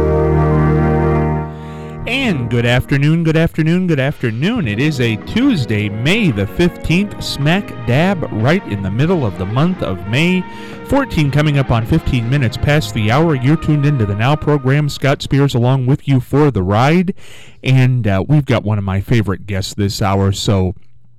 And good afternoon, good afternoon, good afternoon. It is a Tuesday, May the 15th, smack dab right in the middle of the month of May. 14 coming up on 15 minutes past the hour. You're tuned into the Now program. Scott Spears along with you for the ride. And we've got one of my favorite guests this hour, so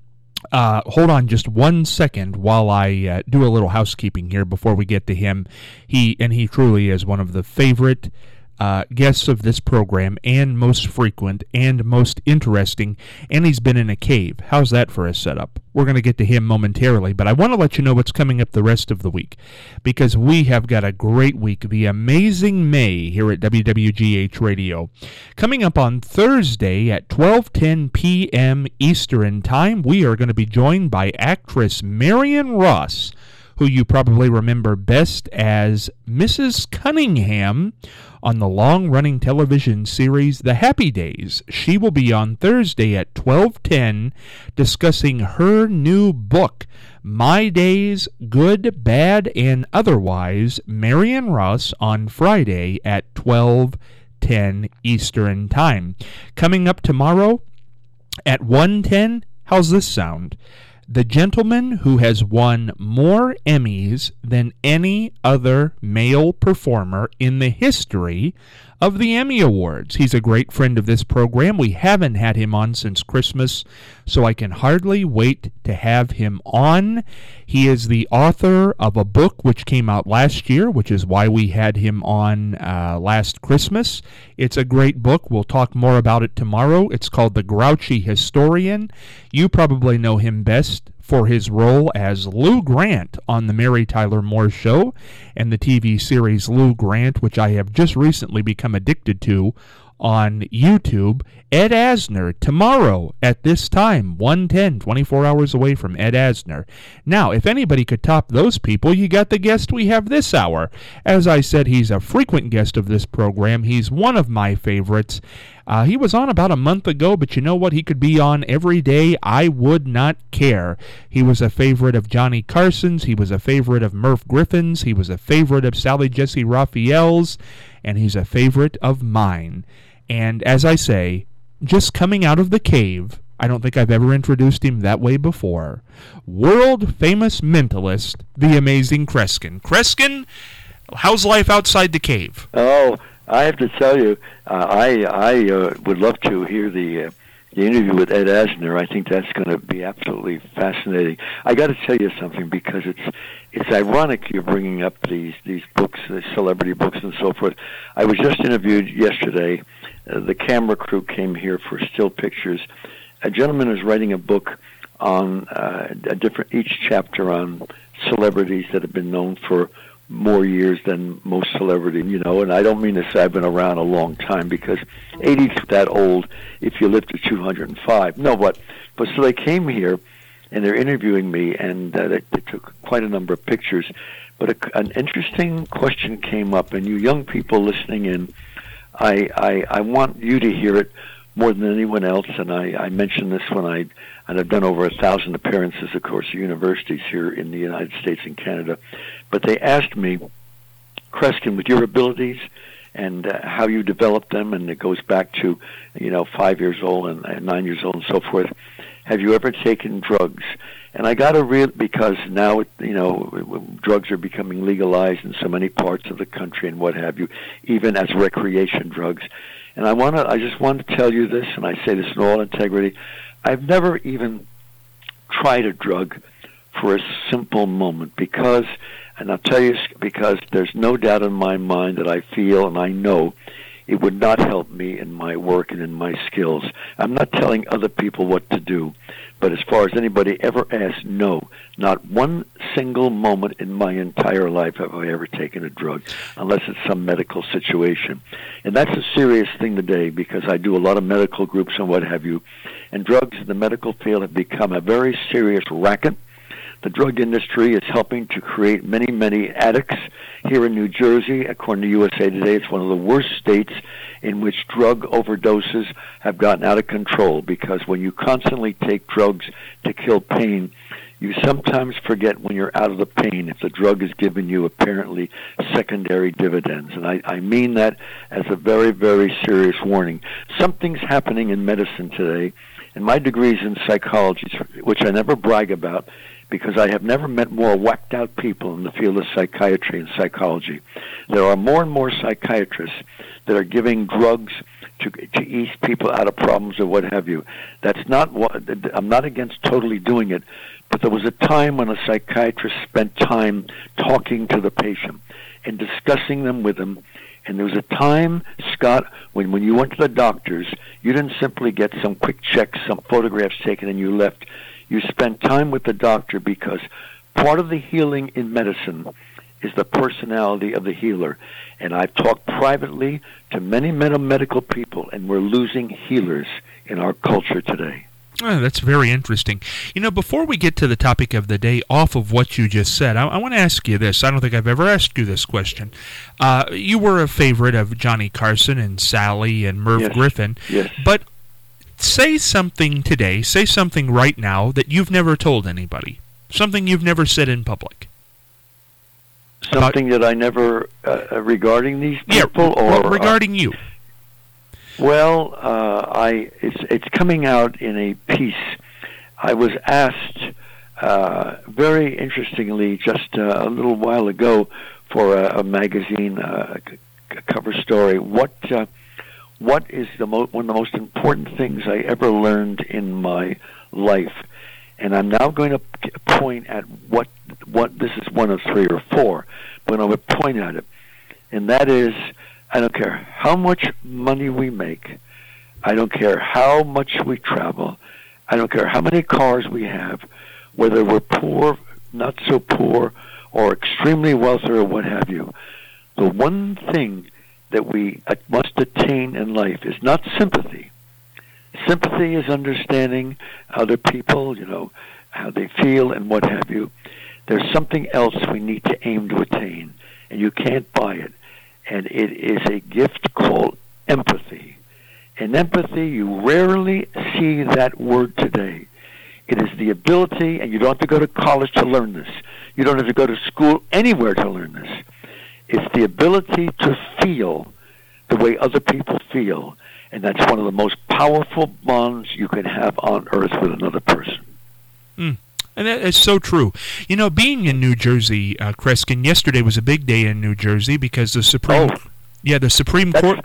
hold on just 1 second while I do a little housekeeping here before we get to him. He truly is one of the favorite guests of this program, and most frequent and most interesting, and he's been in a cave. How's that for a setup? We're going to get to him momentarily, but I want to let you know what's coming up the rest of the week, because we have got a great week, the amazing May here at WWGH Radio. Coming up on Thursday at 12:10 p.m. Eastern Time, we are going to be joined by actress Marion Ross, who you probably remember best as Mrs. Cunningham on the long-running television series The Happy Days. She will be on Thursday at 12:10 discussing her new book, My Days, Good, Bad, and Otherwise. Marion Ross on Friday at 12:10 Eastern Time. Coming up tomorrow at 1:10, how's this sound? The gentleman who has won more Emmys than any other male performer in the history of the Emmy Awards. He's a great friend of this program. We haven't had him on since Christmas, so I can hardly wait to have him on. He is the author of a book which came out last year, which is why we had him on last Christmas. It's a great book. We'll talk more about it tomorrow. It's called The Grouchy Historian. You probably know him best for his role as Lou Grant on The Mary Tyler Moore Show and the TV series Lou Grant, which I have just recently become addicted to on YouTube. Ed Asner tomorrow at this time, 1:10, 24 hours away from Ed Asner. Now, if anybody could top those people, you got the guest we have this hour. As I said, he's a frequent guest of this program. He's one of my favorites. He was on about a month ago, but you know what? He could be on every day. I would not care. He was a favorite of Johnny Carson's. He was a favorite of Merv Griffin's. He was a favorite of Sally Jesse Raphael's. And he's a favorite of mine. And as I say, just coming out of the cave, I don't think I've ever introduced him that way before. World-famous mentalist, the amazing Kreskin. Kreskin, how's life outside the cave? Oh, I have to tell you, I would love to hear the interview with Ed Asner. I think that's going to be absolutely fascinating. I got to tell you something, because it's ironic you're bringing up these books, the celebrity books and so forth. I was just interviewed yesterday. The camera crew came here for still pictures. A gentleman is writing a book on each chapter on celebrities that have been known for more years than most celebrities, and I don't mean to say I've been around a long time, because 80 is that old if you live to 205. No, but so they came here, and they're interviewing me, and they took quite a number of pictures. But an interesting question came up, and you young people listening in, I want you to hear it more than anyone else, and I mentioned this and I've done over 1,000 appearances, of course, at universities here in the United States and Canada. But they asked me, Kreskin, with your abilities and how you developed them, and it goes back to 5 years old and 9 years old and so forth, have you ever taken drugs? And I got because now drugs are becoming legalized in so many parts of the country and what have you, even as recreation drugs. And I just want to tell you this, and I say this in all integrity. I've never even tried a drug for a simple moment, because I'll tell you, because there's no doubt in my mind that I feel and I know it would not help me in my work and in my skills. I'm not telling other people what to do, but as far as anybody ever asked, no, not one single moment in my entire life have I ever taken a drug, unless it's some medical situation. And that's a serious thing today, because I do a lot of medical groups and what have you, and drugs in the medical field have become a very serious racket. The drug industry is helping to create many, many addicts. Here in New Jersey, according to USA Today, it's one of the worst states in which drug overdoses have gotten out of control, because when you constantly take drugs to kill pain, You sometimes forget when you're out of the pain if the drug is giving you apparently secondary dividends. And I mean that as a very, very serious warning. Something's happening in medicine today, and my degree is in psychology, which I never brag about because I have never met more whacked out people in the field of psychiatry and psychology. There are more and more psychiatrists that are giving drugs to ease people out of problems or what have you. That's not what I'm not against totally doing it, but there was a time when a psychiatrist spent time talking to the patient and discussing them with them. And there was a time, Scott, when you went to the doctors, you didn't simply get some quick checks, some photographs taken, and you left. You spent time with the doctor because part of the healing in medicine is the personality of the healer. And I've talked privately to many medical people, and we're losing healers in our culture today. Oh, that's very interesting. You know, before we get to the topic of the day, off of what you just said, I want to ask you this. I don't think I've ever asked you this question. You were a favorite of Johnny Carson and Sally and Merv Griffin. Yes. But say something today, say something right now that you've never told anybody, something you've never said in public. Something that I never, regarding these people? Or regarding you. Well, it's coming out in a piece. I was asked, very interestingly, just a little while ago, for a magazine cover story. What is one of the most important things I ever learned in my life? And I'm now going to point at what this is one of three or four, but I would point at it, and that is, I don't care how much money we make. I don't care how much we travel. I don't care how many cars we have, whether we're poor, not so poor, or extremely wealthy or what have you. The one thing that we must attain in life is not sympathy. Sympathy is understanding other people, how they feel and what have you. There's something else we need to aim to attain, and you can't buy it. And it is a gift called empathy. And empathy, you rarely see that word today. It is the ability, and you don't have to go to college to learn this. You don't have to go to school anywhere to learn this. It's the ability to feel the way other people feel. And that's one of the most powerful bonds you can have on earth with another person. And that is so true. Being in New Jersey, Kreskin, yesterday was a big day in New Jersey because the Supreme Court.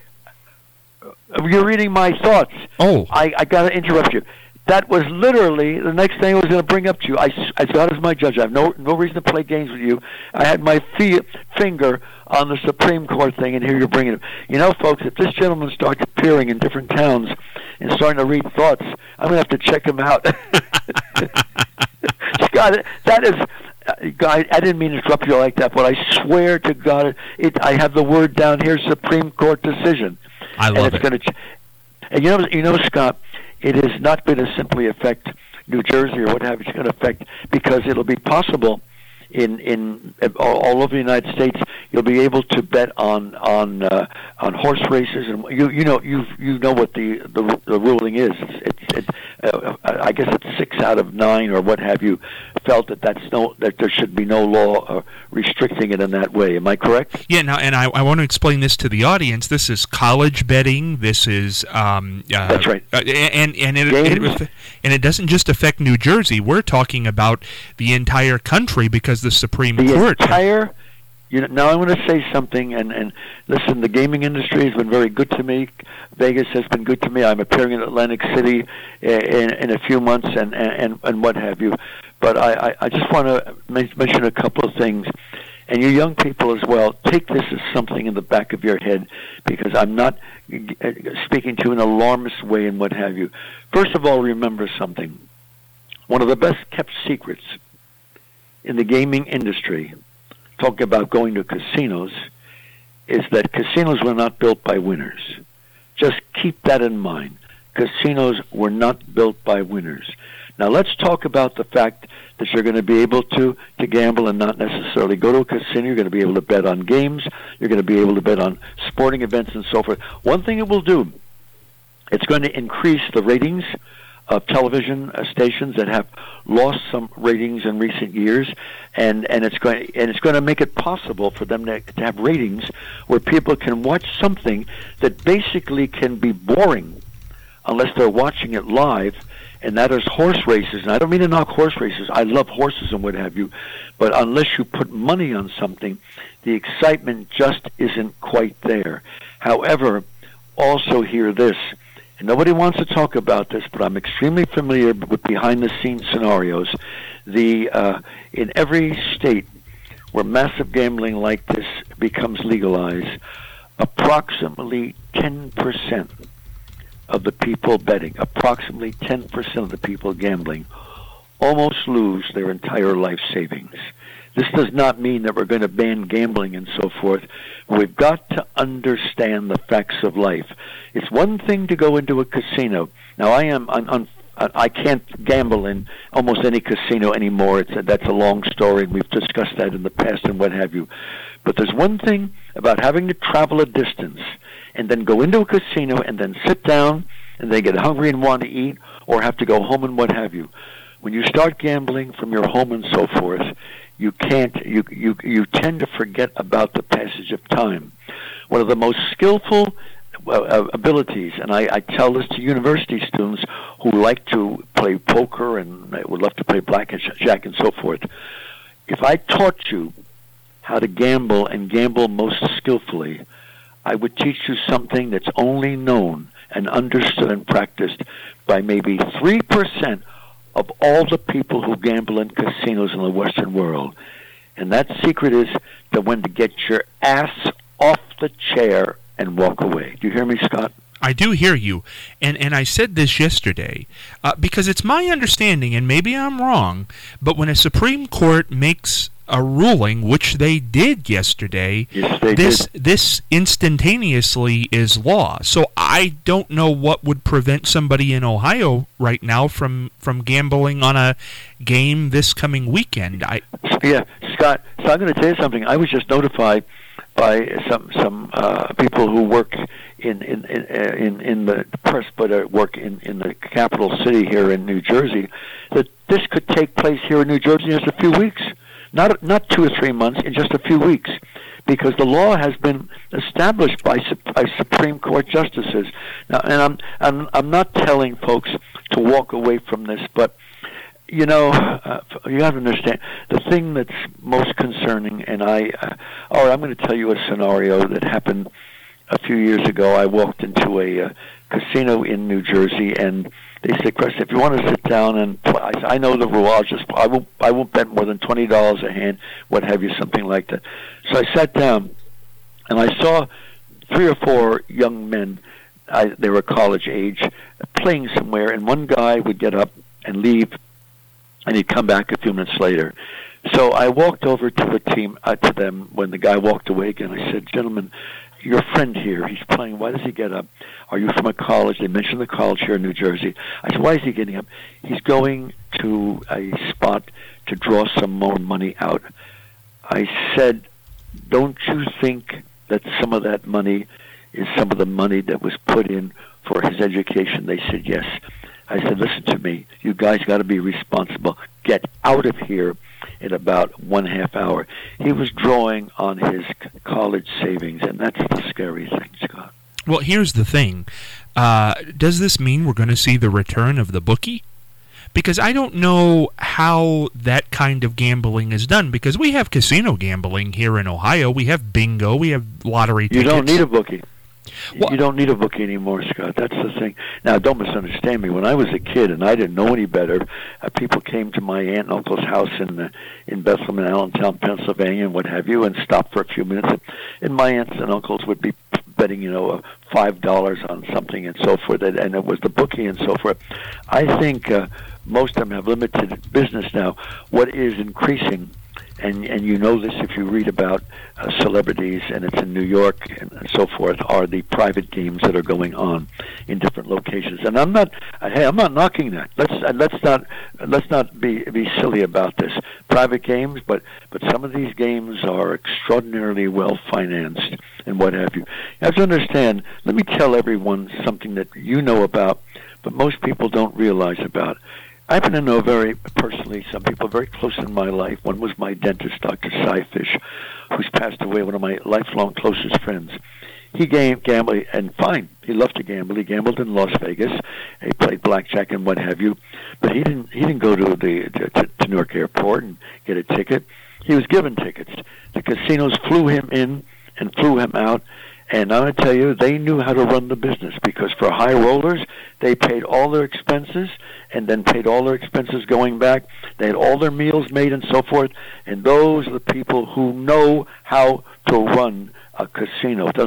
You're reading my thoughts. Oh, I got to interrupt you. That was literally the next thing I was going to bring up to you. As God is my judge, I have no reason to play games with you. I had my finger on the Supreme Court thing, and here you're bringing it. Folks, if this gentleman starts appearing in different towns and starting to read thoughts, I'm going to have to check him out. Scott, that is... I didn't mean to interrupt you like that, but I swear to God, I have the word down here, Supreme Court decision. I love it. And you know, Scott, it is not going to simply affect New Jersey or what have you. It's going to affect, because it'll be possible in all over the United States. You'll be able to bet on horse races, and you know what the ruling is. I guess it's 6 out of 9 or what have you felt that there should be no law restricting it in that way. Am I correct? Yeah. Now, and I want to explain this to the audience. This is college betting. This is that's right. And it doesn't just affect New Jersey. We're talking about the entire country because the Supreme Court. Now I want to say something, and listen, the gaming industry has been very good to me. Vegas has been good to me. I'm appearing in Atlantic City in a few months and what have you. But I just want to mention a couple of things. And you young people as well, take this as something in the back of your head, because I'm not speaking to you in an alarmist way and what have you. First of all, remember something. One of the best kept secrets in the gaming industry, talking about going to casinos, is that casinos were not built by winners. Just keep that in mind. Casinos were not built by winners. Now let's talk about the fact that you're going to be able to gamble and not necessarily go to a casino. You're going to be able to bet on games. You're going to be able to bet on sporting events and so forth. One thing it will do, it's going to increase the ratings of television stations that have lost some ratings in recent years, and it's going to make it possible for them to have ratings where people can watch something that basically can be boring unless they're watching it live, and that is horse races. And I don't mean to knock horse races. I love horses and what have you, but unless you put money on something, the excitement just isn't quite there. However, also hear this, and nobody wants to talk about this, but I'm extremely familiar with behind-the-scenes scenarios. In every state where massive gambling like this becomes legalized, approximately 10% of the people betting, approximately 10% of the people gambling, almost lose their entire life savings. This does not mean that we're going to ban gambling and so forth. We've got to understand the facts of life. It's one thing to go into a casino. Now, I can't gamble in almost any casino anymore. That's a long story, and we've discussed that in the past and what have you. But there's one thing about having to travel a distance and then go into a casino and then sit down and then get hungry and want to eat or have to go home and what have you. When you start gambling from your home and so forth, you tend to forget about the passage of time. One of the most skillful abilities, and I tell this to university students who like to play poker and would love to play blackjack and so forth. If I taught you how to gamble and gamble most skillfully, I would teach you something that's only known and understood and practiced by maybe 3% of all the people who gamble in casinos in the Western world. And that secret is to when to get your ass off the chair and walk away. Do you hear me, Scott? I do hear you, and I said this yesterday, because it's my understanding, and maybe I'm wrong, but when a Supreme Court makes a ruling, which they did yesterday, this instantaneously is law. So I don't know what would prevent somebody in Ohio right now from gambling on a game this coming weekend. Yeah, Scott, so I'm going to tell you something. I was just notified by some people who work in the press, but work in the capital city here in New Jersey, that this could take place here in New Jersey in just a few weeks, not 2 or 3 months, in just a few weeks, because the law has been established by Supreme Court justices. Now, and I'm not telling folks to walk away from this, but you know, you have to understand the thing that's most concerning. And I'm going to tell you a scenario that happened a few years ago. I walked into a casino in New Jersey, and they said, "Chris, if you want to sit down and play," I know the rule. I won't bet more than $20 a hand, what have you, something like that. So I sat down, and I saw 3 or 4 young men. They were college age, playing somewhere, and one guy would get up and leave, and he'd come back a few minutes later. So I walked over to to them when the guy walked away again. I said, "Gentlemen, your friend here, he's playing. Why does he get up? Are you from a college?" They mentioned the college here in New Jersey. I said, "Why is he getting up?" "He's going to a spot to draw some more money out." I said, "Don't you think that some of that money is some of the money that was put in for his education?" They said, "Yes." I said, "Listen to me. You guys got to be responsible. Get out of here in about 1/2 hour." He was drawing on his college savings, and that's the scary thing, Scott. Well, here's the thing. Does this mean we're going to see the return of the bookie? Because I don't know how that kind of gambling is done, because we have casino gambling here in Ohio. We have bingo. We have lottery tickets. You don't need a bookie. You don't need a bookie anymore, Scott. That's the thing. Now, don't misunderstand me. When I was a kid and I didn't know any better, people came to my aunt and uncle's house in Bethlehem and Allentown, Pennsylvania, and what have you, and stopped for a few minutes. And my aunts and uncles would be betting, $5 on something and so forth, and it was the bookie and so forth. I think most of them have limited business now. What is increasing, and you know this if you read about celebrities, and it's in New York and so forth, are the private games that are going on in different locations. And I'm not knocking that. Let's not be silly about this. Private games, but some of these games are extraordinarily well financed and what have you. You have to understand. Let me tell everyone something that you know about, but most people don't realize about. I happen to know very personally some people very close in my life. One was my dentist, Dr. Cy Fish, who's passed away, one of my lifelong closest friends. He gambled, and fine, he loved to gamble. He gambled in Las Vegas. He played blackjack and what have you. But he didn't go to Newark Airport and get a ticket. He was given tickets. The casinos flew him in and flew him out. And I'm going to tell you, they knew how to run the business, because for high rollers, they paid all their expenses and then paid all their expenses going back. They had all their meals made and so forth. And those are the people who know how to run a casino. It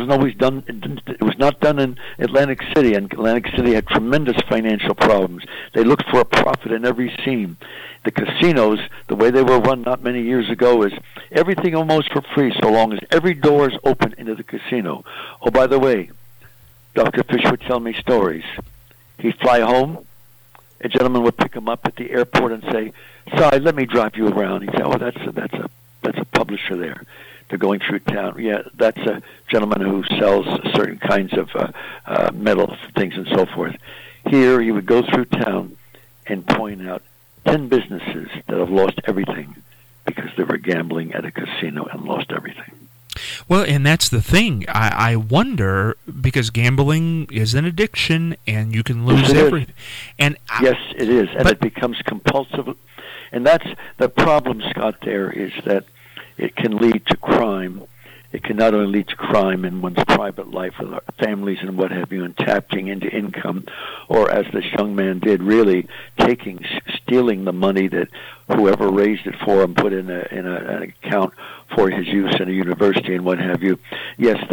was not done in Atlantic City, and Atlantic City had tremendous financial problems. They looked for a profit in every scene. The casinos, the way they were run not many years ago, is everything almost for free so long as every door is open into the casino. Oh, by the way, Dr. Fish would tell me stories. He'd fly home. A gentleman would pick him up at the airport and say, "Sorry, let me drive you around." He'd say, "Oh, that's a publisher there. They're going through town." "Yeah, that's a gentleman who sells certain kinds of metal things and so forth." Here, he would go through town and point out 10 businesses that have lost everything because they were gambling at a casino and lost everything. Well, and that's the thing. I wonder, because gambling is an addiction, and you can lose everything. And yes, it is, and it becomes compulsive. And that's the problem, Scott. There is that it can lead to crime. It can not only lead to crime in one's private life with families and what have you, and tapping into income, or as this young man did, really stealing the money that whoever raised it for him put in an account for his use in a university and what have you. Yes,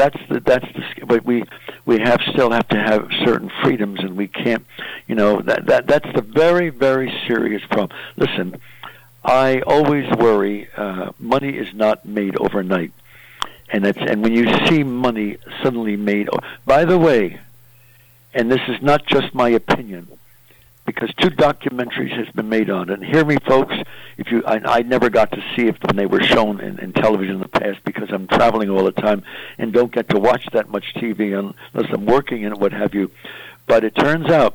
but we still have to have certain freedoms, and we can't. That's the very, very serious problem. Listen, I always worry. Money is not made overnight. And when you see money suddenly made. By the way, and this is not just my opinion, because 2 documentaries has been made on it. And hear me, folks. I never got to see it when they were shown in television in the past, because I'm traveling all the time and don't get to watch that much TV unless I'm working and what have you. But it turns out,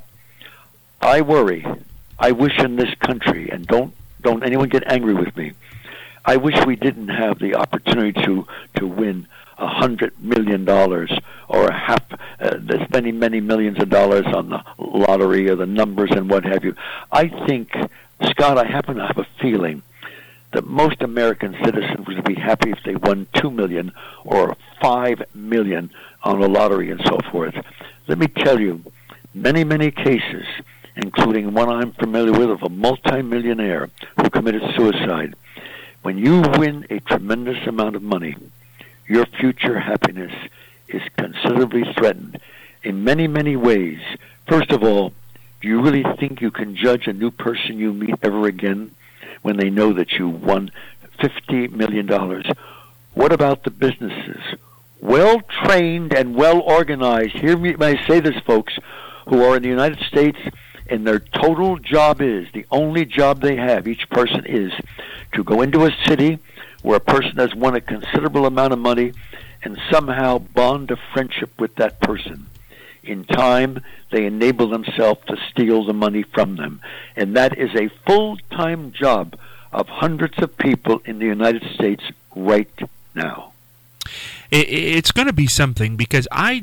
I worry. I wish in this country, and don't anyone get angry with me, I wish we didn't have the opportunity to win $100 million or there's many, many millions of dollars on the lottery or the numbers and what have you. I think, Scott, I happen to have a feeling that most American citizens would be happy if they won $2 million or $5 million on the lottery and so forth. Let me tell you, many, many cases, including one I'm familiar with of a multimillionaire who committed suicide. When you win a tremendous amount of money, your future happiness is considerably threatened in many, many ways. First of all, do you really think you can judge a new person you meet ever again when they know that you won $50 million? What about the businesses? Well-trained and well-organized, hear me when I say this, folks, who are in the United States, and their total job is, the only job they have, each person is, to go into a city where a person has won a considerable amount of money and somehow bond a friendship with that person. In time, they enable themselves to steal the money from them. And that is a full-time job of hundreds of people in the United States right now. It's going to be something, because I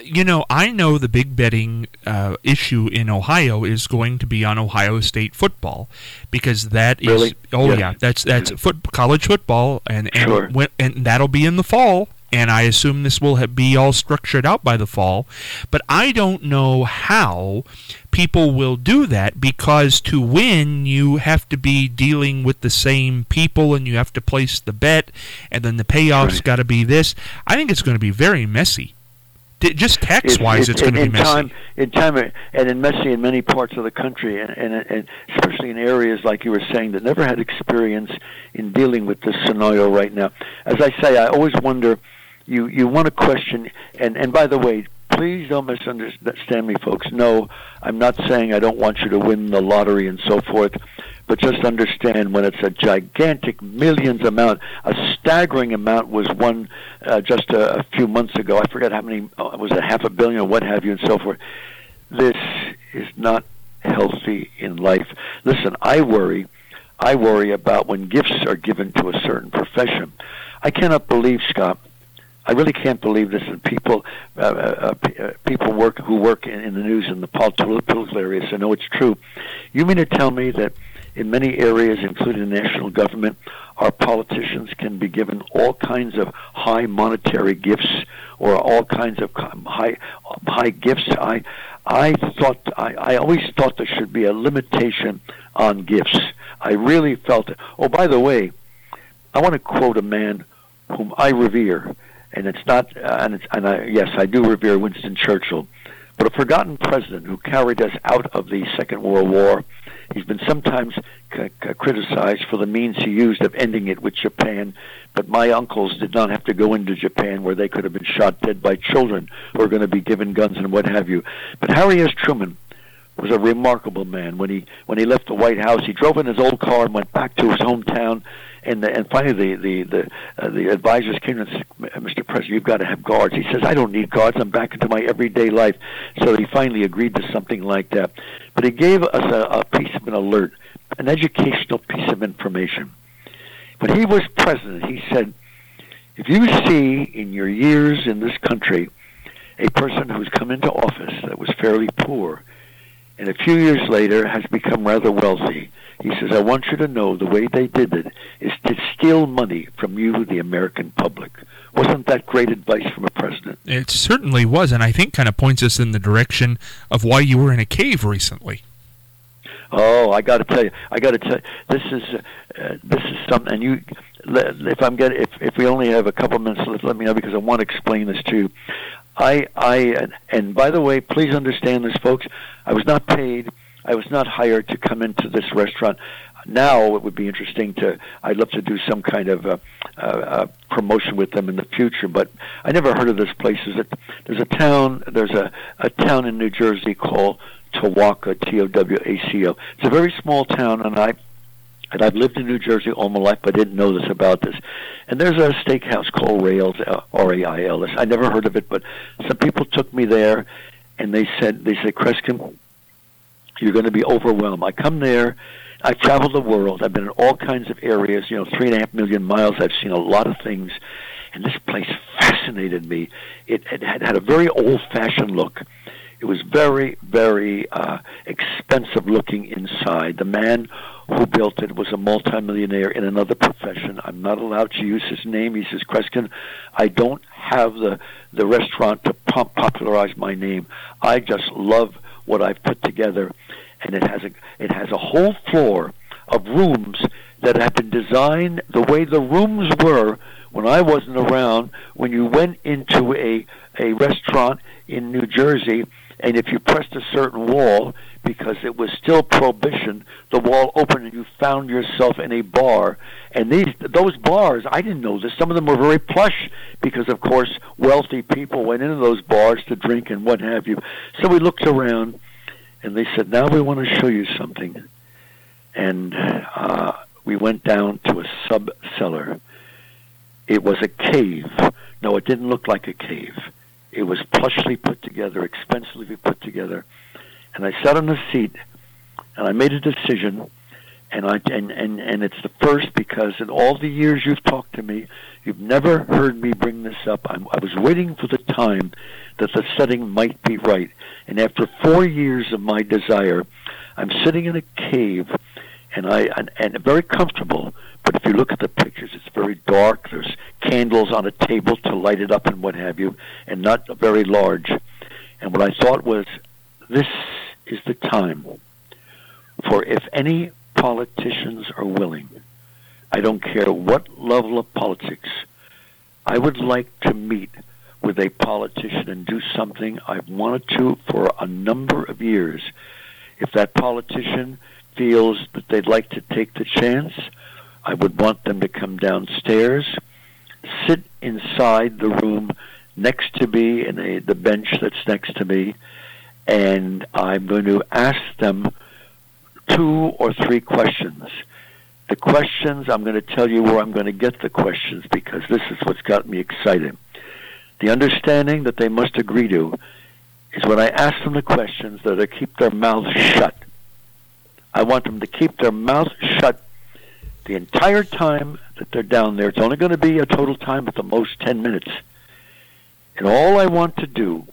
know the big betting issue in Ohio is going to be on Ohio State football, because that is really? That's college football, and sure. And that'll be in the fall. And I assume this will be all structured out by the fall. But I don't know how people will do that, because to win, you have to be dealing with the same people, and you have to place the bet, and then the payoff's got to be this. I think it's going to be very messy. Just tax-wise, it's going to be messy. And messy in many parts of the country, and especially in areas, like you were saying, that never had experience in dealing with this scenario right now. As I say, I always wonder, you want to question, and by the way, please don't misunderstand me, folks. No, I'm not saying I don't want you to win the lottery and so forth, but just understand when it's a gigantic millions amount, a staggering amount was won just a few months ago. I forget how many, was it $500 million or what have you and so forth. This is not healthy in life. Listen, I worry about when gifts are given to a certain profession. I cannot believe, Scott, I really can't believe this. And people who work in the news in the political areas, I know it's true. You mean to tell me that in many areas, including the national government, our politicians can be given all kinds of high monetary gifts or all kinds of high gifts? I always thought there should be a limitation on gifts. I really felt it. Oh, by the way, I want to quote a man whom I revere, and it's not. Yes, I do revere Winston Churchill, but a forgotten president who carried us out of the Second World War. He's been sometimes criticized for the means he used of ending it with Japan, but my uncles did not have to go into Japan where they could have been shot dead by children who are going to be given guns and what have you. But Harry S. Truman was a remarkable man. When he left the White House, he drove in his old car and went back to his hometown. And finally, the advisors came and said, "Mr. President, you've got to have guards." He says, "I don't need guards. I'm back into my everyday life." So he finally agreed to something like that. But he gave us a piece of an alert, an educational piece of information. When he was president, he said, "If you see in your years in this country a person who's come into office that was fairly poor, and a few years later has become rather wealthy," he says, "I want you to know the way they did it is to steal money from you, the American public." Wasn't that great advice from a president? It certainly was, and I think kind of points us in the direction of why you were in a cave recently. Oh, I got to tell you, this is something. And you, if we only have a couple minutes left, let me know, because I want to explain this to you. And by the way, please understand this, folks. I was not paid. I was not hired to come into this restaurant. Now it would be interesting I'd love to do some kind of promotion with them in the future, but I never heard of this place. There's a town in New Jersey called Towaco, Towaco. It's a very small town, and I've lived in New Jersey all my life, but I didn't know this about this. And there's a steakhouse called Rails, R-A-I-L-S. I never heard of it, but some people took me there, and they said, "Kreskin, you're going to be overwhelmed." I come there. I've traveled the world. I've been in all kinds of areas, 3.5 million miles. I've seen a lot of things. And this place fascinated me. It had a very old-fashioned look. It was very, very expensive looking inside. The man who built it was a multimillionaire in another profession. I'm not allowed to use his name. He says, "Kreskin, I don't have the restaurant to popularize my name. I just love what I've put together." And it has a whole floor of rooms that have been designed the way the rooms were when I wasn't around, when you went into a restaurant in New Jersey, and if you pressed a certain wall, because it was still Prohibition, the wall opened and you found yourself in a bar. And those bars, I didn't know this, some of them were very plush because, of course, wealthy people went into those bars to drink and what have you. So we looked around, and they said, "Now we want to show you something." And we went down to a sub-cellar. It was a cave. No, it didn't look like a cave. It was plushly put together, expensively put together. And I sat on a seat, and I made a decision, and it's the first, because in all the years you've talked to me, you've never heard me bring this up. I was waiting for the time that the setting might be right. And after 4 years of my desire, I'm sitting in a cave, and very comfortable. But if you look at the pictures, it's very dark. There's candles on a table to light it up and what have you, and not very large. And what I thought was, this is the time for, if any politicians are willing, I don't care what level of politics, I would like to meet with a politician and do something I've wanted to for a number of years. If that politician feels that they'd like to take the chance, I would want them to come downstairs, sit inside the room next to me, in the bench that's next to me, and I'm going to ask them 2 or 3 questions. The questions, I'm going to tell you where I'm going to get the questions, because this is what's got me excited. The understanding that they must agree to is when I ask them the questions that they keep their mouths shut. I want them to keep their mouths shut the entire time that they're down there. It's only going to be a total time at the most 10 minutes. And all I want to do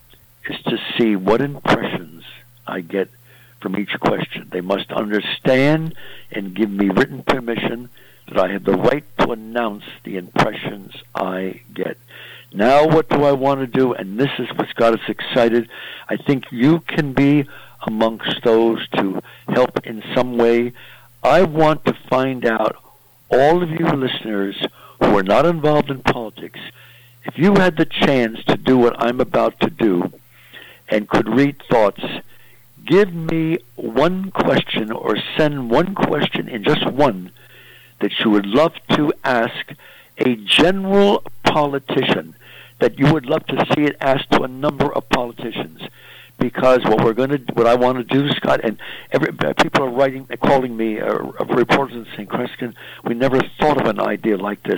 is to see what impressions I get from each question. They must understand and give me written permission that I have the right to announce the impressions I get. Now what do I want to do? And this is what's got us excited. I think you can be amongst those to help in some way. I want to find out, all of you listeners who are not involved in politics, if you had the chance to do what I'm about to do and could read thoughts, give me one question or send one question in, just one, that you would love to ask a general politician, that you would love to see it asked to a number of politicians. Because what I want to do, Scott, and people are calling me, reporters and saying, Kreskin, we never thought of an idea like this.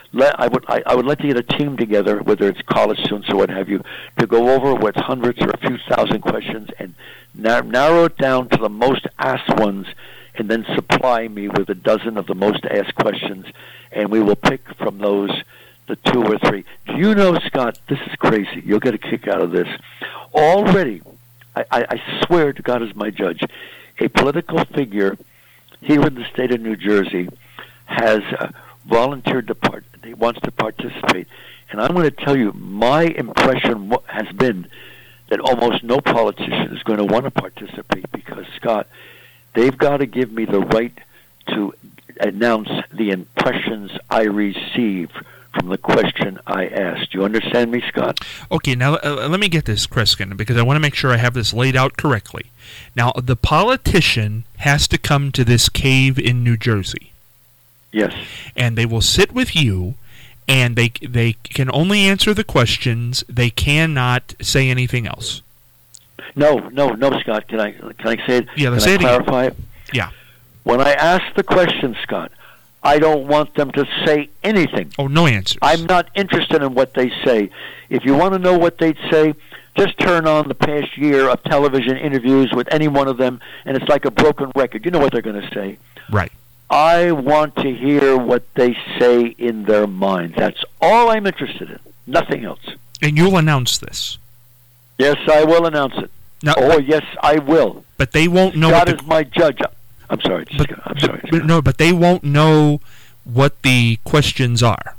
I would like to get a team together, whether it's college students or what have you, to go over what's hundreds or a few thousand questions and narrow it down to the most asked ones, and then supply me with a dozen of the most asked questions, and we will pick from those the 2 or 3. Do you know, Scott, this is crazy. You'll get a kick out of this. Already, I swear to God as my judge, a political figure here in the state of New Jersey has volunteered to he wants to participate. And I'm going to tell you, my impression has been that almost no politician is going to want to participate because, Scott, they've got to give me the right to announce the impressions I receive from the question I asked. Do you understand me, Scott? Okay, now let me get this, Kreskin, because I want to make sure I have this laid out correctly. Now, the politician has to come to this cave in New Jersey. Yes. And they will sit with you, and they can only answer the questions. They cannot say anything else. No, Scott. Can I say it? Yeah, let's say it clarify again. It? Yeah. When I ask the question, Scott, I don't want them to say anything. Oh, no answers. I'm not interested in what they say. If you want to know what they'd say, just turn on the past year of television interviews with any one of them, and it's like a broken record. You know what they're going to say. Right. I want to hear what they say in their minds. That's all I'm interested in. Nothing else. And you'll announce this? Yes, I will announce it. Now, yes, I will. But they won't know. God is my judge. I'm sorry. No, but they won't know what the questions are.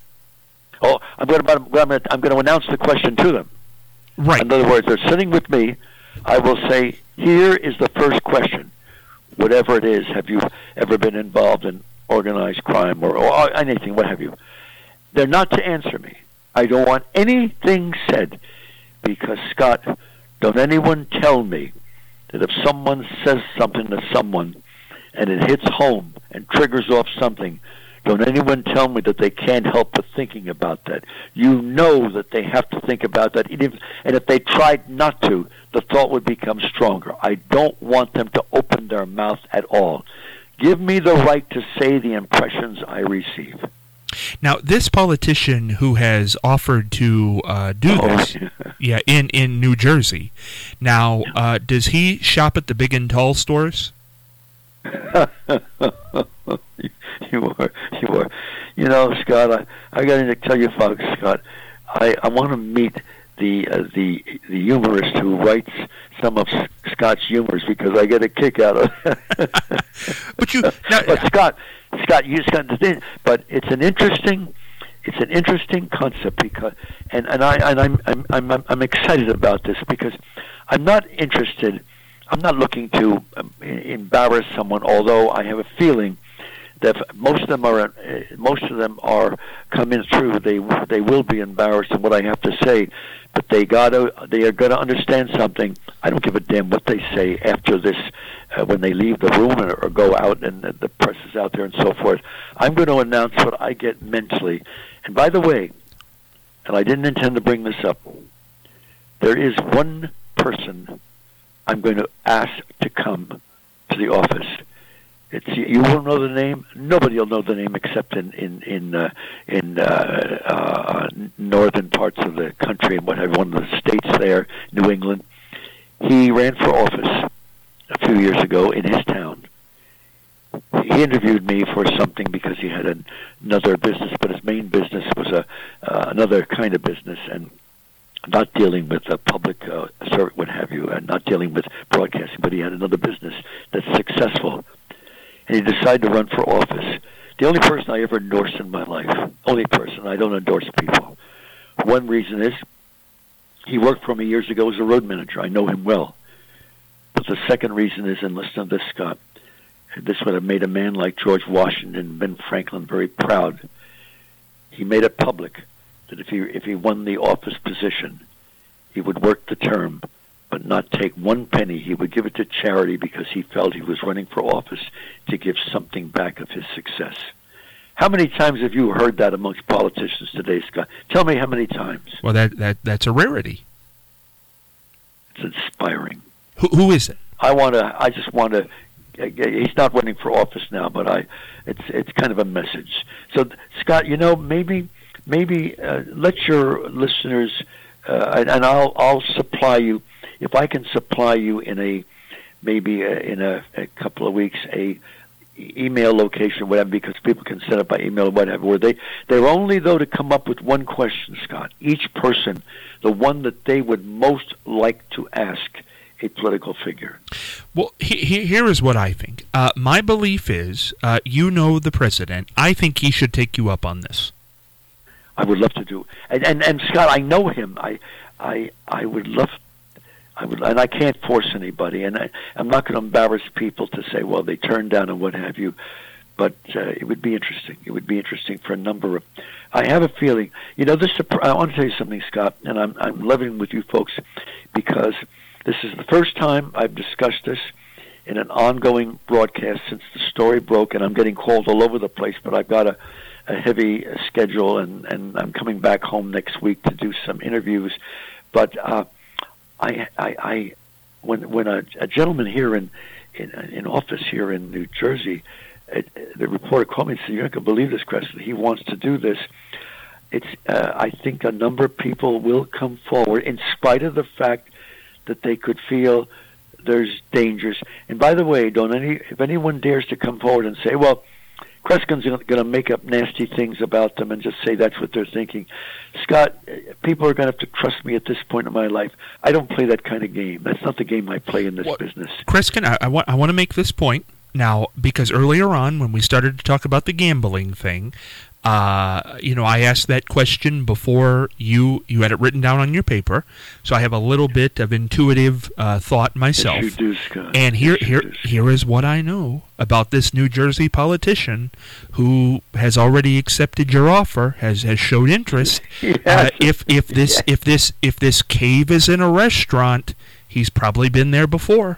Oh, I'm going to announce the question to them. Right. In other words, they're sitting with me. I will say, here is the first question. Whatever it is, have you ever been involved in organized crime or anything, what have you? They're not to answer me. I don't want anything said because, Scott, don't anyone tell me that if someone says something to someone and it hits home and triggers off something, don't anyone tell me that they can't help but thinking about that. You know that they have to think about that. And if they tried not to, the thought would become stronger. I don't want them to open their mouth at all. Give me the right to say the impressions I receive. Now, this politician who has offered to do this, in New Jersey, now, does he shop at the Big and Tall stores? You are. You know, Scott, I got to tell you, folks, Scott, I want to meet the humorist who writes some of Scott's humors because I get a kick out of it. But Scott, but it's an interesting concept because, and I'm excited about this because I'm not looking to embarrass someone, although I have a feeling that most of them are coming through. They will be embarrassed in what I have to say, but they are gonna understand something. I don't give a damn what they say after this, when they leave the room or go out and the press is out there and so forth. I'm going to announce what I get mentally. And by the way, and I didn't intend to bring this up, there is one person I'm going to ask to come to the office. You won't know the name. Nobody will know the name except in northern parts of the country and what have you, one of the states there, New England. He ran for office a few years ago in his town. He interviewed me for something because he had another business, but his main business was another kind of business, and not dealing with a public service, what have you, and not dealing with broadcasting, but he had another business that's successful. And he decided to run for office. The only person I ever endorsed in my life, only person, I don't endorse people. One reason is he worked for me years ago as a road manager. I know him well. But the second reason is, and listen to this, Scott, this would have made a man like George Washington and Ben Franklin very proud. He made it public that if he won the office position, he would work the term, but not take one penny. He would give it to charity because he felt he was running for office to give something back of his success. How many times have you heard that amongst politicians today, Scott? Tell me how many times. Well, that's a rarity. It's inspiring. Who is it? I just want to. He's not running for office now, but it's kind of a message. So, Scott, maybe let your listeners and I'll supply you, if I can supply you in a couple of weeks a email location, whatever, because people can set up by email, whatever. Where they're only though to come up with one question, Scott. Each person, the one that they would most like to ask a political figure. Well, here is what I think. My belief is, the president. I think he should take you up on this. I would love to do, and Scott, I know him. I would love. And I can't force anybody, and I'm not going to embarrass people to say, well, they turned down and what have you. But it would be interesting. It would be interesting for a number of. I have a feeling. This. I want to tell you something, Scott, and I'm living with you folks because this is the first time I've discussed this in an ongoing broadcast since the story broke, and I'm getting called all over the place. But I've got a heavy schedule, and I'm coming back home next week to do some interviews. But when a gentleman here in office here in New Jersey, the reporter called me and said, "You're not going to believe this, Creston. He wants to do this." I think a number of people will come forward in spite of the fact that they could feel there's dangers. And by the way, if anyone dares to come forward and say, well, Kreskin's going to make up nasty things about them and just say that's what they're thinking. Scott, people are going to have to trust me at this point in my life. I don't play that kind of game. That's not the game I play in this business. Kreskin, I want to make this point now, because earlier on when we started to talk about the gambling thing, I asked that question before you had it written down on your paper, so I have a little bit of intuitive thought myself. Yes, you do, Scott. And here is what I know about this New Jersey politician who has already accepted your offer, has showed interest. Yes. If this cave is in a restaurant, he's probably been there before.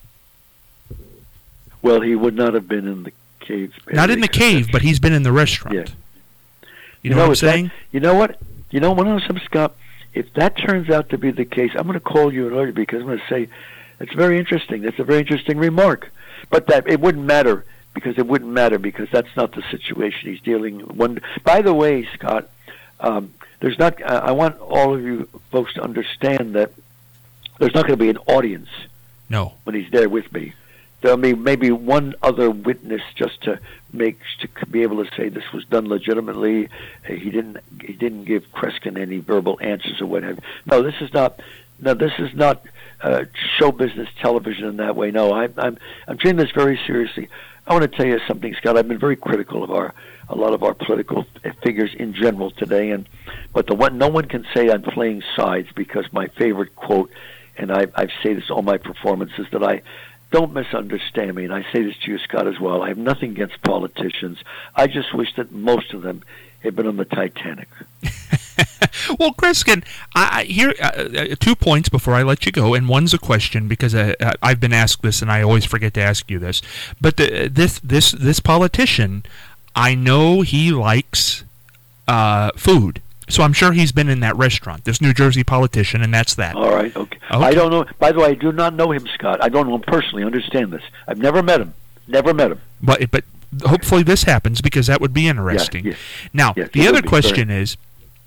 Well, he would not have been in the cave. Not in the cave, but he's been in the restaurant. Yeah. You know what I'm saying? You know what? One of them, Scott, if that turns out to be the case, I'm going to call you in order because I'm going to say, it's very interesting. That's a very interesting remark. But it wouldn't matter because that's not the situation he's dealing with. By the way, Scott, there's not. I want all of you folks to understand that there's not going to be an audience. No. When he's there with me. There'll be maybe one other witness just to be able to say this was done legitimately. He didn't give Kreskin any verbal answers or what have you. No, this is not show business television in that way. No, I'm treating this very seriously. I want to tell you something, Scott. I've been very critical of a lot of our political figures in general today, but no one can say I'm playing sides because my favorite quote, and I say this all my performances, that I. Don't misunderstand me, and I say this to you, Scott, as well. I have nothing against politicians. I just wish that most of them had been on the Titanic. Well, Kreskin, here 2 points before I let you go, and one's a question because I've been asked this, and I always forget to ask you this. But this politician, I know he likes food. So I'm sure he's been in that restaurant, this New Jersey politician, and that's that. All right, okay. I don't know. By the way, I do not know him, Scott. I don't know him personally. Understand this. I've never met him. Never met him. But hopefully this happens, because that would be interesting. Yes. Now, Yes, the it other would be question is,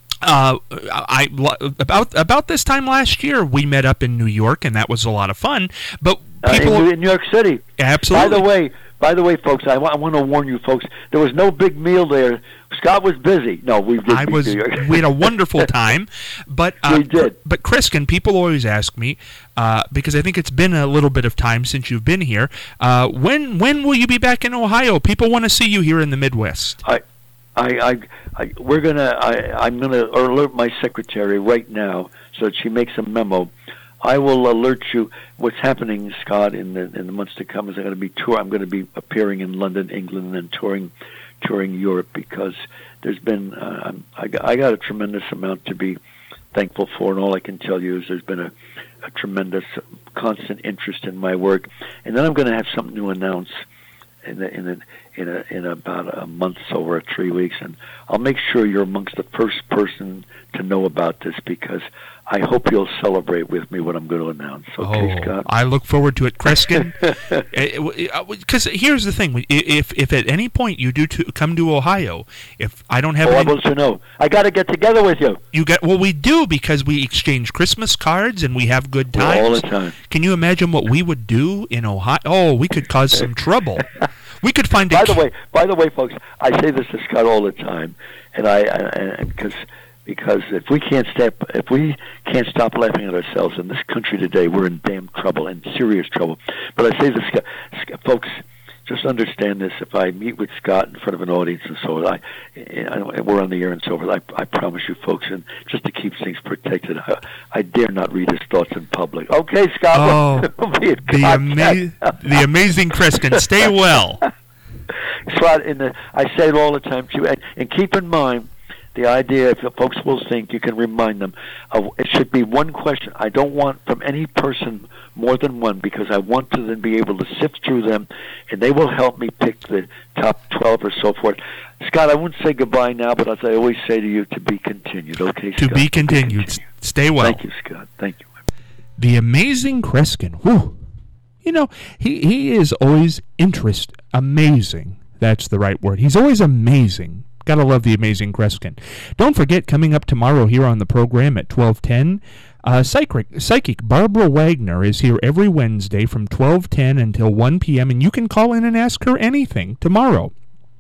about this time last year, we met up in New York, and that was a lot of fun. But people in New York City. Absolutely. By the way, folks, I want to warn you, folks. There was no big meal there. Scott was busy. No, we did. We had a wonderful time, but we did. But Kreskin, people always ask me, because I think it's been a little bit of time since you've been here. When will you be back in Ohio? People want to see you here in the Midwest. I'm gonna alert my secretary right now so that she makes a memo. I will alert you. What's happening, Scott, in the months to come is I'm going to be appearing in London, England, and touring Europe, because there's been I got a tremendous amount to be thankful for, and all I can tell you is there's been a tremendous constant interest in my work, and then I'm going to have something to announce in about a month, over 3 weeks, and I'll make sure you're amongst the first person to know about this, because I hope you'll celebrate with me what I'm going to announce. Okay, Scott? I look forward to it, Kreskin. Because here's the thing: if at any point you do come to Ohio, if I don't have, I want to know. I got to get together with you. We do, because we exchange Christmas cards and we have good times all the time. Can you imagine what we would do in Ohio? Oh, we could cause some trouble. We could find. By the way, folks, I say this to Scott all the time, and because if we can't stop laughing at ourselves in this country today, we're in damn trouble, in serious trouble. But I say this, folks, just understand this. If I meet with Scott in front of an audience and so on, we're on the air and so forth, I promise you, folks, and just to keep things protected, I dare not read his thoughts in public. Okay, Scott? The amazing Kreskin. Stay well. Scott, I say it all the time, too, and keep in mind, the idea, if folks will think, you can remind them, it should be one question. I don't want from any person more than one, because I want to then be able to sift through them, and they will help me pick the top 12 or so forth. Scott, I wouldn't say goodbye now, but as I always say to you, to be continued. Okay, Scott? To be continued. Stay well. Thank you, Scott. Thank you. The amazing Kreskin. Whew. You know, he is always amazing. That's the right word. He's always amazing. Gotta love the amazing Kreskin. Don't forget, coming up tomorrow here on the program at 12:10, psychic Barbara Wagner is here every Wednesday from 12:10 until 1 p.m., and you can call in and ask her anything tomorrow.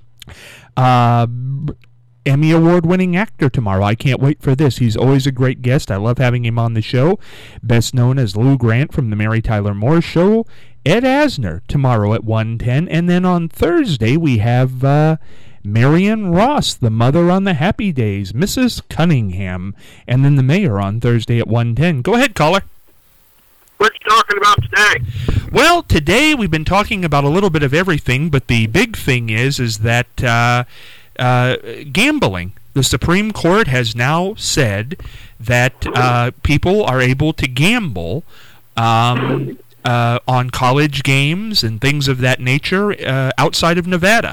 Emmy Award-winning actor tomorrow. I can't wait for this. He's always a great guest. I love having him on the show. Best known as Lou Grant from the Mary Tyler Moore Show. Ed Asner tomorrow at 1:10, and then on Thursday we have Marion Ross, the mother on the Happy Days, Mrs. Cunningham, and then the mayor on Thursday at 1:10. Go ahead, caller. What you talking about today? Well, today we've been talking about a little bit of everything, but the big thing is that gambling. The Supreme Court has now said that people are able to gamble on college games and things of that nature outside of Nevada.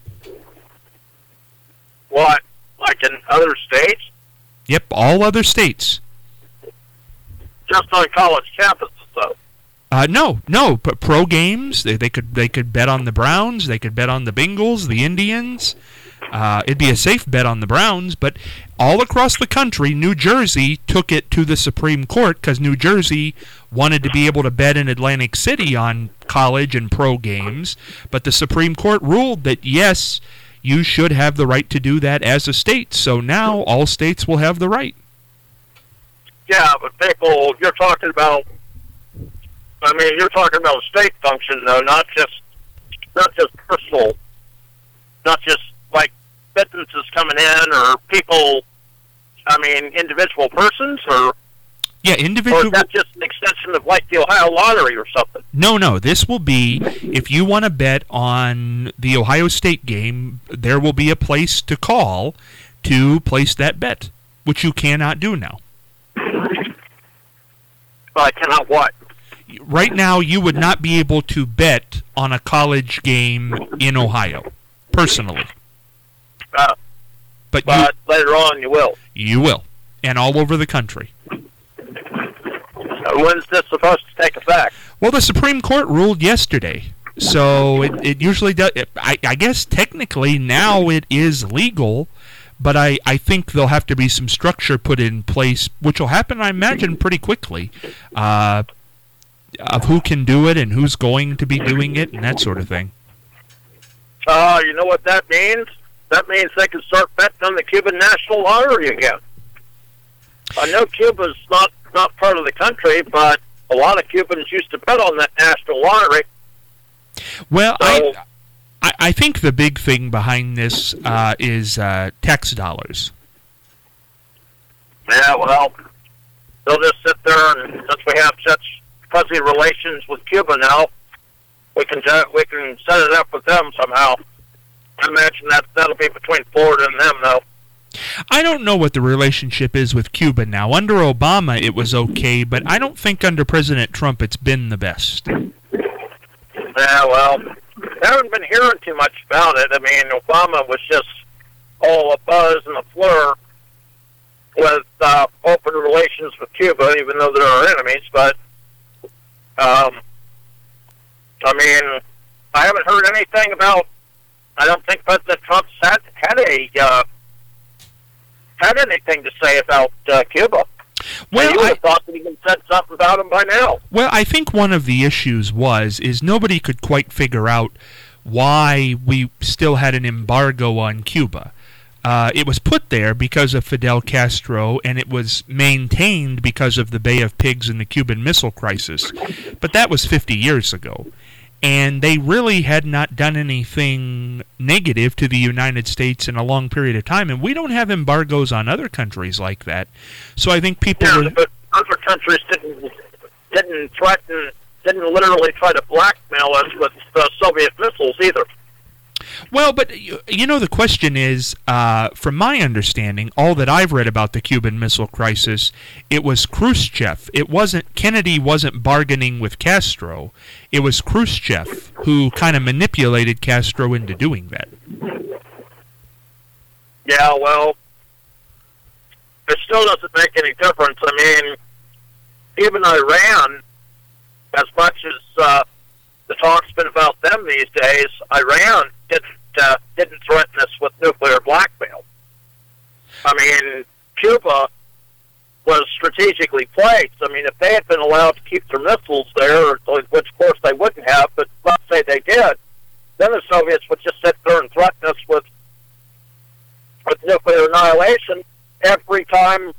What? Like in other states? Yep, all other states. Just on college campuses, though. No. Pro games. They could bet on the Browns. They could bet on the Bengals, the Indians. It'd be a safe bet on the Browns, but all across the country, New Jersey took it to the Supreme Court because New Jersey wanted to be able to bet in Atlantic City on college and pro games, but the Supreme Court ruled that yes, you should have the right to do that as a state. So now all states will have the right. Yeah, but people, you're talking about a state function, though, not just personal, not just like businesses coming in or people, individual persons, or... Yeah, individual... Or is that just an extension of like the Ohio Lottery or something? No. This will be, if you want to bet on the Ohio State game, there will be a place to call to place that bet, which you cannot do now. I cannot what? Right now, you would not be able to bet on a college game in Ohio, personally. But later on, you will. You will, and all over the country. When's this supposed to take effect? Well, the Supreme Court ruled yesterday. So it usually does. I guess technically now it is legal, but I think there'll have to be some structure put in place, which will happen, I imagine, pretty quickly, of who can do it and who's going to be doing it and that sort of thing. You know what that means? That means they can start betting on the Cuban national lottery again. I know Cuba's not part of the country, but a lot of Cubans used to bet on that national lottery. Well, so, I think the big thing behind this is tax dollars. Yeah, well, they'll just sit there, and since we have such fuzzy relations with Cuba now, we can set it up with them somehow. I imagine that'll be between Florida and them, though. I don't know what the relationship is with Cuba now. Under Obama, it was okay, but I don't think under President Trump it's been the best. Yeah, well, I haven't been hearing too much about it. I mean, Obama was just all a buzz and a fleur with open relations with Cuba, even though they're our enemies. But, I mean, I haven't heard anything about. I don't think President Trump's had anything to say about Cuba. Well, you would have thought that he would have said something about him by now. Well, I think one of the issues is nobody could quite figure out why we still had an embargo on Cuba. It was put there because of Fidel Castro, and it was maintained because of the Bay of Pigs and the Cuban Missile Crisis. But that was 50 years ago. And they really had not done anything negative to the United States in a long period of time. And we don't have embargoes on other countries like that. So I think people... Yeah, but other countries didn't literally try to blackmail us with Soviet missiles either. Well, but, you know, the question is, from my understanding, all that I've read about the Cuban Missile Crisis, it was Khrushchev. Kennedy wasn't bargaining with Castro. It was Khrushchev who kind of manipulated Castro into doing that. Yeah, well, it still doesn't make any difference. I mean, even Iran, as much as the talk's been about them these days, Iran didn't threaten us with nuclear blackmail. I mean, Cuba was strategically placed. I mean, if they had been allowed to keep their missiles there, which of course they wouldn't have, but let's say they did, then the Soviets would just sit there and threaten us with nuclear annihilation every time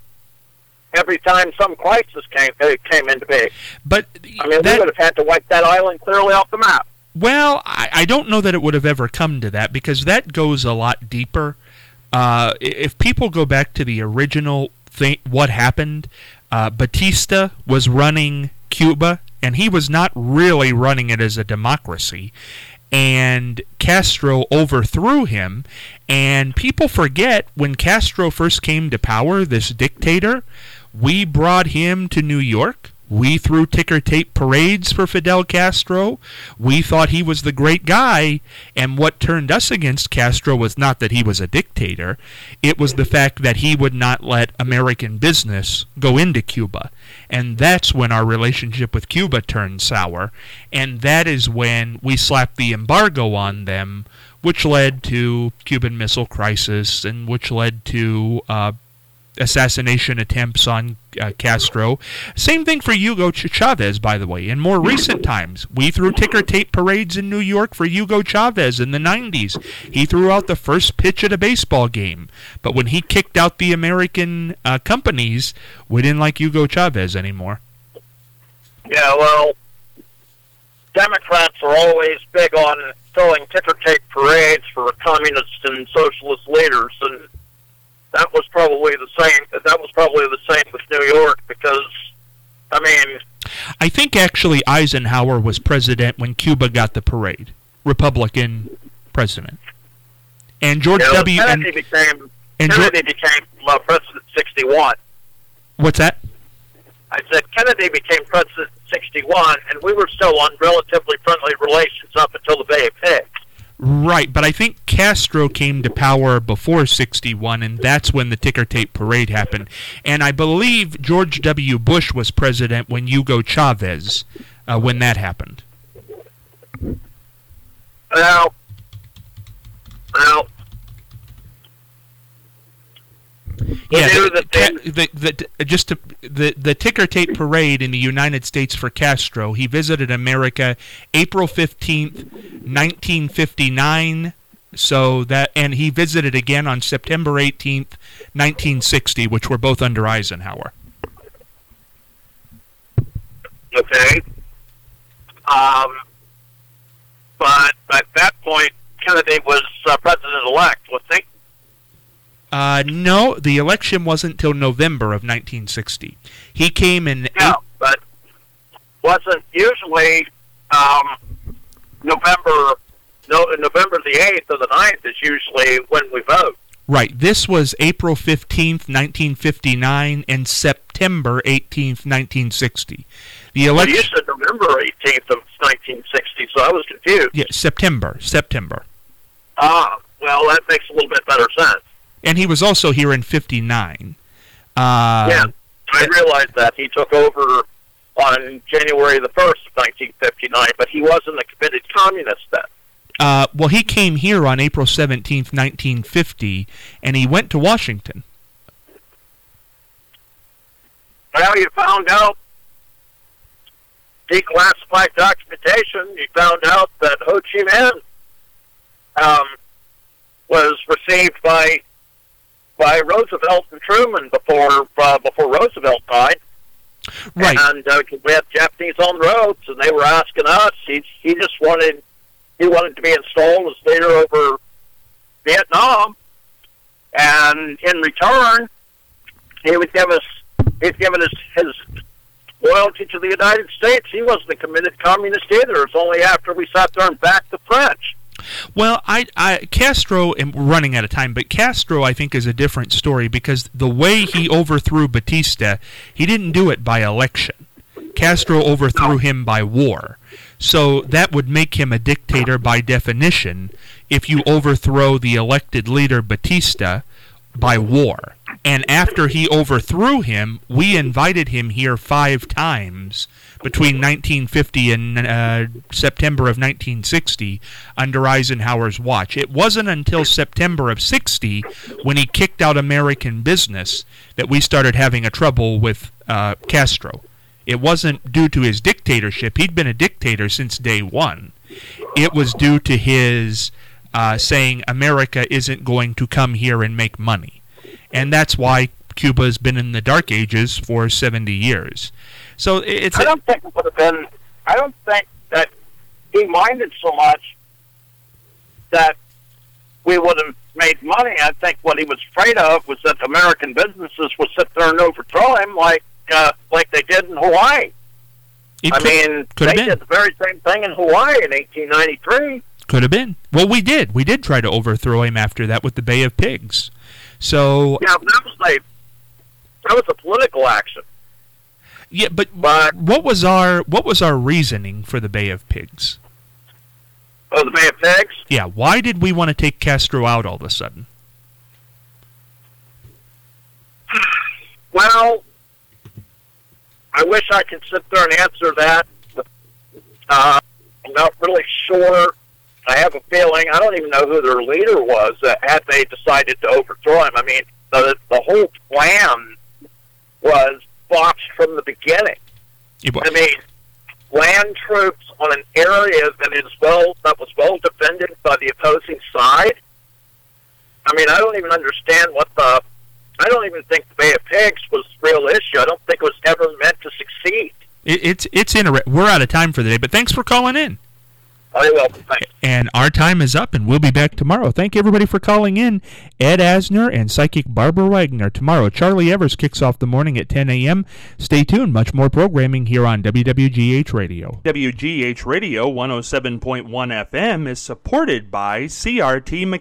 some crisis came into being. But I mean, we would have had to wipe that island clearly off the map. Well, I don't know that it would have ever come to that, because that goes a lot deeper. If people go back to the original thing, what happened, Batista was running Cuba, and he was not really running it as a democracy. And Castro overthrew him, and people forget when Castro first came to power, this dictator, we brought him to New York. We threw ticker tape parades for Fidel Castro. We thought he was the great guy, and what turned us against Castro was not that he was a dictator. It was the fact that he would not let American business go into Cuba. And that's when our relationship with Cuba turned sour, and that is when we slapped the embargo on them, which led to Cuban Missile Crisis, and which led to assassination attempts on Castro. Same thing for Hugo Chavez, by the way. In more recent times, we threw ticker tape parades in New York for Hugo Chavez in the 90s. He threw out the first pitch at a baseball game. But when he kicked out the American companies, we didn't like Hugo Chavez anymore. Yeah, well, Democrats are always big on throwing ticker tape parades for communist and socialist leaders, and that was probably the same. That was probably the same with New York, because, I mean, I think actually Eisenhower was president when Cuba got the parade, Republican president, and George W. Kennedy became president 61. What's that? I said Kennedy became president in 61, and we were still on relatively friendly relations up until the Bay of Pigs. Right, but I think Castro came to power before 61, and that's when the ticker tape parade happened. And I believe George W. Bush was president when Hugo Chavez, when that happened. Well, yeah, knew that the ticker tape parade in the United States for Castro. He visited America April 15th, 1959. And he visited again on September 18th, 1960, which were both under Eisenhower. Okay. But at that point, Kennedy was president-elect, wasn't he? No, the election wasn't until November of 1960. He came in... Yeah, but wasn't usually November the 8th or the 9th is usually when we vote. Right. This was April 15th, 1959, and September 18th, 1960. The election... Well, you said November 18th of 1960, so I was confused. Yeah, September. Ah, well, that makes a little bit better sense. And he was also here in 59. Yeah, I realized that. He took over on January the 1st of 1959, but he wasn't a committed communist then. Well, he came here on April 17th, 1950, and he went to Washington. Well, you found out, declassified documentation, you found out that Ho Chi Minh was received by Roosevelt and Truman before Roosevelt died. Right. And we had Japanese on the ropes, and they were asking us. He just wanted to be installed as leader over Vietnam, and in return, he'd given his loyalty to the United States. He wasn't a committed communist either. It's only after we sat there and backed the French. Well, Castro, and we're running out of time, but Castro, I think, is a different story because the way he overthrew Batista, he didn't do it by election. Castro overthrew him by war. So that would make him a dictator by definition if you overthrow the elected leader Batista by war. And after he overthrew him, we invited him here 5 times between 1950 and September of 1960 under Eisenhower's watch. It wasn't until September of 60 when he kicked out American business that we started having a trouble with Castro. It wasn't due to his dictatorship. He'd been a dictator since day one. It was due to his saying America isn't going to come here and make money. And that's why Cuba's been in the Dark Ages for 70 years. So it's... I don't think it would have been... I don't think that he minded so much that we would have made money. I think what he was afraid of was that American businesses would sit there and overthrow him like they did in Hawaii. They did the very same thing in Hawaii in 1893. Could have been. Well, we did. We did try to overthrow him after that with the Bay of Pigs. So yeah, that was a political action. Yeah, but what was our reasoning for the Bay of Pigs? Oh, the Bay of Pigs? Yeah. Why did we want to take Castro out all of a sudden? Well, I wish I could sit there and answer that. I'm not really sure. I have a feeling, I don't even know who their leader was, had they decided to overthrow him. I mean, the whole plan was botched from the beginning. I mean, land troops on an area that was well defended by the opposing side. I mean, I don't even understand I don't even think the Bay of Pigs was the real issue. I don't think it was ever meant to succeed. It's interesting. We're out of time for the day, but thanks for calling in. Oh, you're welcome. Thanks. And our time is up, and we'll be back tomorrow. Thank you, everybody, for calling in. Ed Asner and psychic Barbara Wagner tomorrow. Charlie Evers kicks off the morning at 10 a.m. Stay tuned. Much more programming here on WWGH Radio. WGH Radio 107.1 FM is supported by CRT